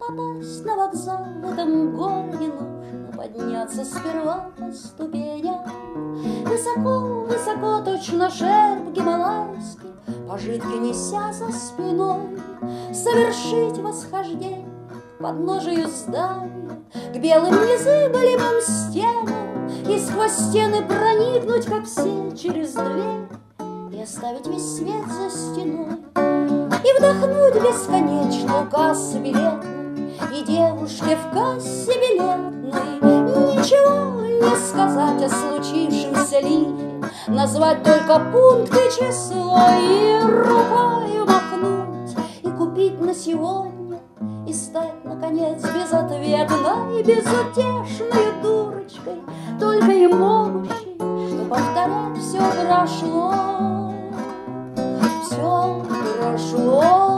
Попасть на вокзал в этом городе нужно подняться сперва по ступеням. Высоко, высоко, точно шерп гималайский, пожитки неся за спиной, совершить восхождение к подножию здания, к белым незыблемым стенам, и сквозь стены проникнуть, как все, через дверь, и оставить весь свет за стеной, и вдохнуть бесконечно у кассы билетной, и девушке в кассе билетной ничего не сказать о случившемся лихе, назвать только пункт и число, и рукой махнуть, и купить на сегодня, и стать, наконец, безответной и безутешной дурочкой, только и могущей, что повторять все прошло, все прошло.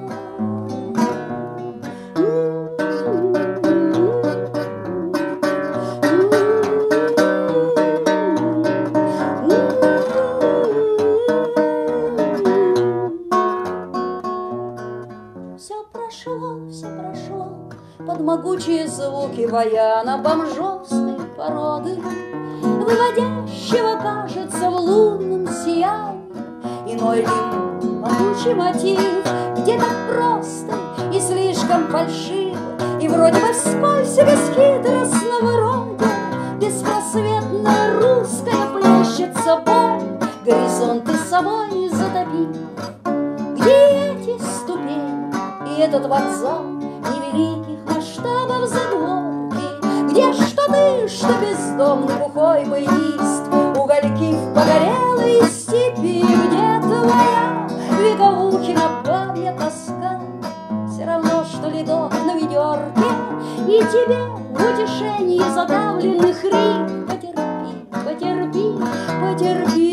Все прошло под могучие звуки баяна бомжовской породы, выводящего, кажется, в лунном сиянии иной им могучий мотив, где так просто и слишком фальшиво, и вроде бы вскользь и бесхитростного рода беспросветная русская плещется боль, горизонты собой затопив. Где эти ступени и этот вокзал невеликих масштабов задворки, где что ты, что бездомный бухой баянист, угольки в погорелой степи, где твоя вековухина бабья тоска, все равно, что ледок на ведерке, и тебе в утешении задавленных рек потерпи, потерпи, потерпи.